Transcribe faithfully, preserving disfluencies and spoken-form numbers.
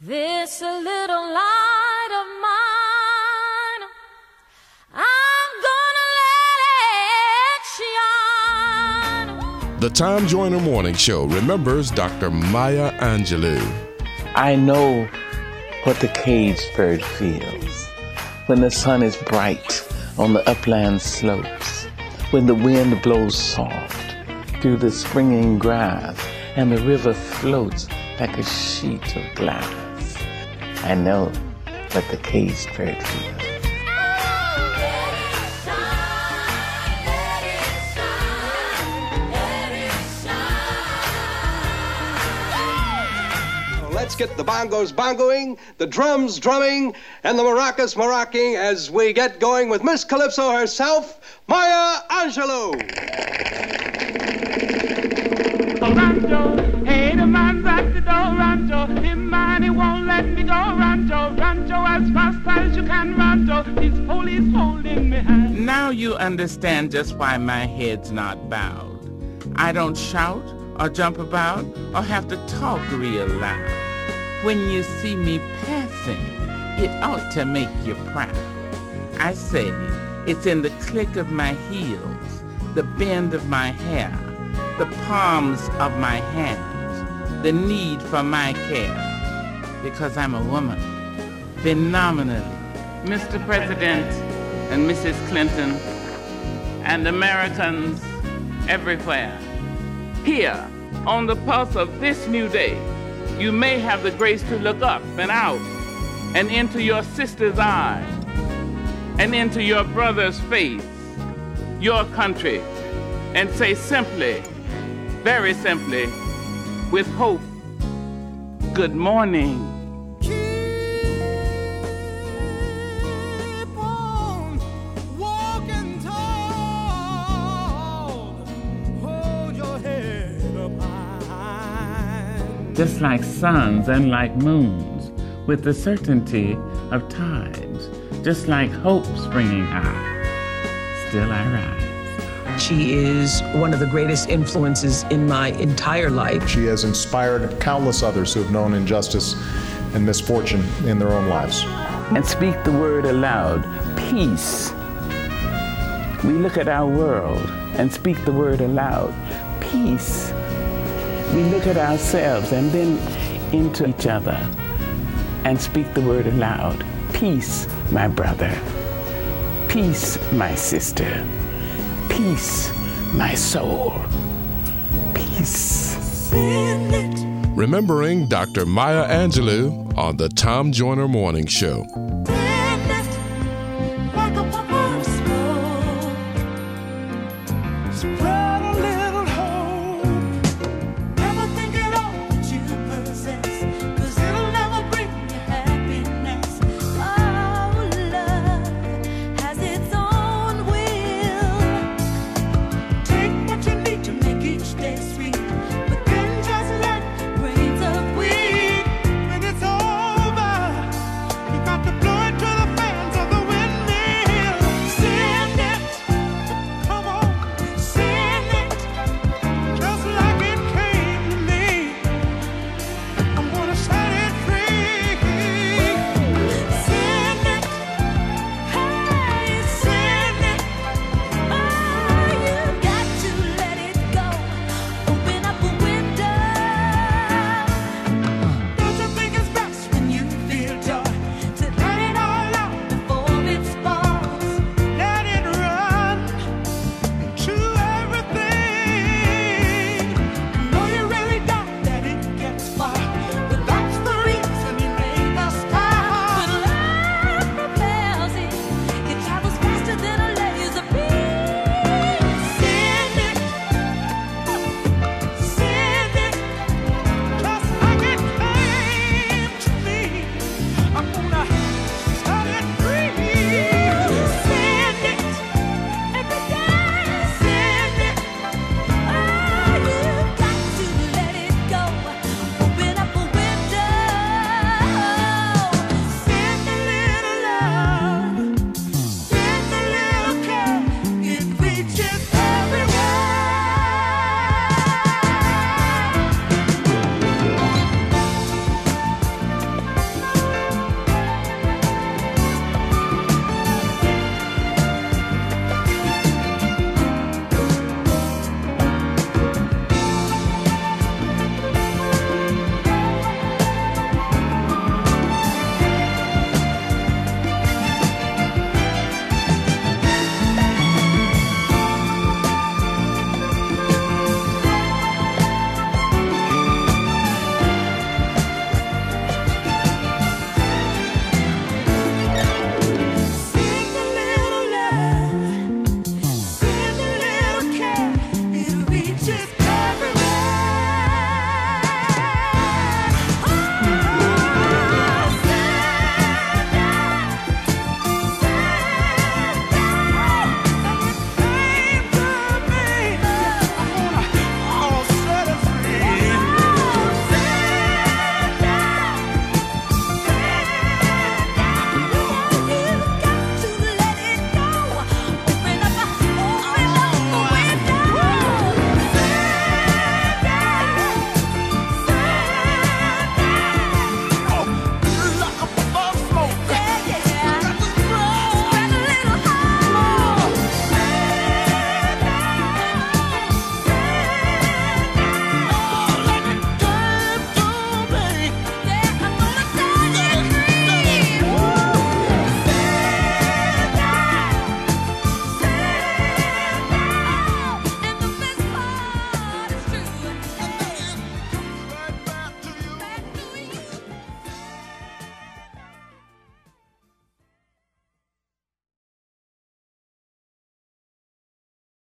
This little light of mine, I'm gonna let it shine. The Tom Joyner Morning Show remembers Doctor Maya Angelou. I know what the caged bird feels when the sun is bright on the upland slopes, when the wind blows soft through the springing grass and the river floats like a sheet of glass. I know what the caged bird feels. Let's get the bongos bongoing, the drums drumming, and the maracas maracking as we get going with Miss Calypso herself, Maya Angelou. Rancho, hey, the man's at the door, Rancho. Him man, he won't let me go, Rancho. Rancho, as fast as you can, Rancho. His police holding me hand. Now you understand just why my head's not bowed. I don't shout or jump about or have to talk real loud. When you see me passing, it ought to make you proud. I say it's in the click of my heels, the bend of my hair, the palms of my hands, the need for my care, because I'm a woman, phenomenally. Mister President and Missus Clinton and Americans everywhere, here on the pulse of this new day, you may have the grace to look up and out and into your sister's eyes and into your brother's face, your country, and say simply, very simply, with hope, good morning. Just like suns and like moons, with the certainty of times, just like hope springing high, still I rise. She is one of the greatest influences in my entire life. She has inspired countless others who have known injustice and misfortune in their own lives. And speak the word aloud, peace. We look at our world and speak the word aloud, peace. We look at ourselves and then into each other and speak the word aloud. Peace, my brother. Peace, my sister. Peace, my soul. Peace. Remembering Doctor Maya Angelou on the Tom Joyner Morning Show.